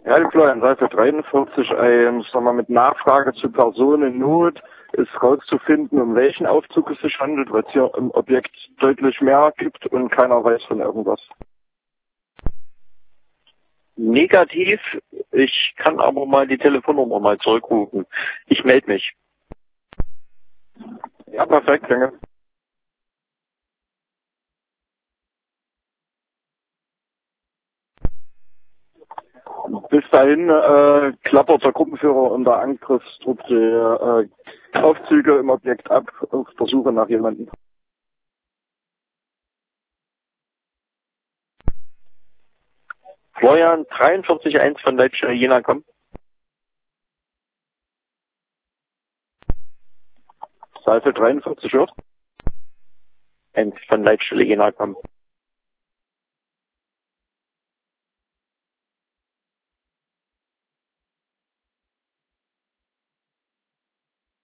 Ja, die Florian, Seite 43, sagen wir, mit Nachfrage zu Personen in Not ist rauszufinden, um welchen Aufzug es sich handelt, weil es hier im Objekt deutlich mehr gibt und keiner weiß von irgendwas. Negativ, ich kann aber mal die Telefonnummer mal zurückrufen. Ich melde mich. Ja, perfekt, danke. Bis dahin klappert der Gruppenführer und der Angriffstrupp die Aufzüge im Objekt ab auf der Suche nach jemandem. Florian 43.1 von Leitstelle Jena, komm. Seite 43 hört. 1 von Leitstelle Jena, komm.